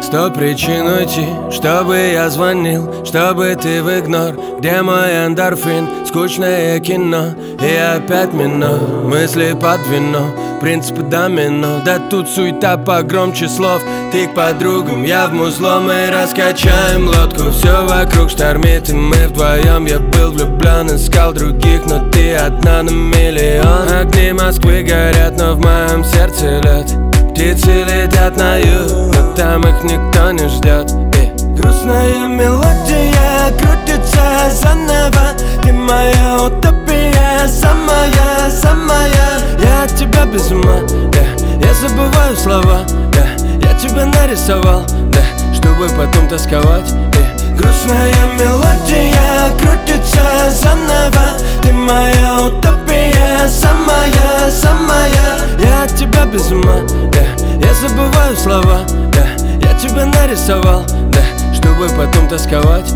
100 причин уйти, чтобы я звонил, чтобы ты в игнор. Где мой эндорфин, скучное кино, и опять мино, мысли под вино, принципы домино. Да тут суета погромче слов. Ты к подругам, я в музло, мы раскачаем лодку. Все вокруг штормит, и мы вдвоем. Я был влюблен, искал других, но ты одна на миллион. Огни Москвы горят, но в моем сердце лед. Птицы летят на юг, но там их никто не ждет. Грустная мелодия крутится заново. Ты моя утопия, самая, самая. Я от тебя без ума, я забываю слова, я тебя нарисовал, чтобы потом тосковать. Грустная мелодия крутится заново. Ты моя утопия, самая, самая. Я от тебя без ума, я забываю слова, я тебя нарисовал, чтобы потом тосковать.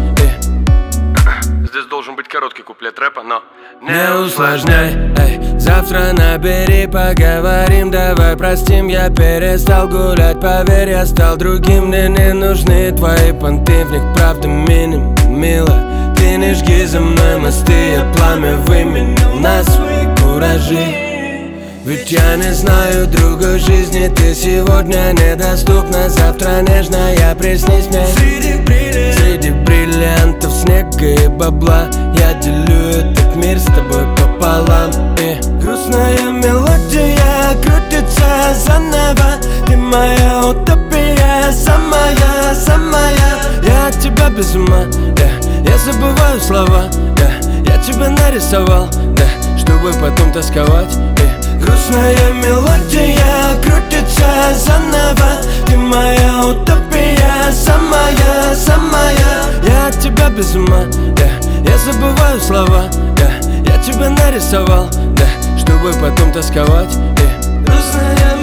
Здесь должен быть короткий куплет рэпа, но не усложняй, завтра набери, поговорим, давай простим. Я перестал гулять, поверь, я стал другим. Мне не нужны твои понты, в них правда минимум, мило. Ты не жги за мной мосты, я пламя выменил на свои куражи. Ведь я не знаю другой жизни, ты сегодня недоступна. Завтра нежная, приснись мне среди бриллиантов, снега и бабла. Я делю этот мир с тобой пополам. Грустная мелодия крутится заново. Ты моя утопия, самая, самая. Я от тебя без ума, я забываю слова, я тебя нарисовал, чтобы потом тосковать. Грустная мелодия крутится заново. Ты моя утопия, самая, самая. Я от тебя без ума, я забываю слова, я тебя нарисовал, чтобы потом тосковать. Грустная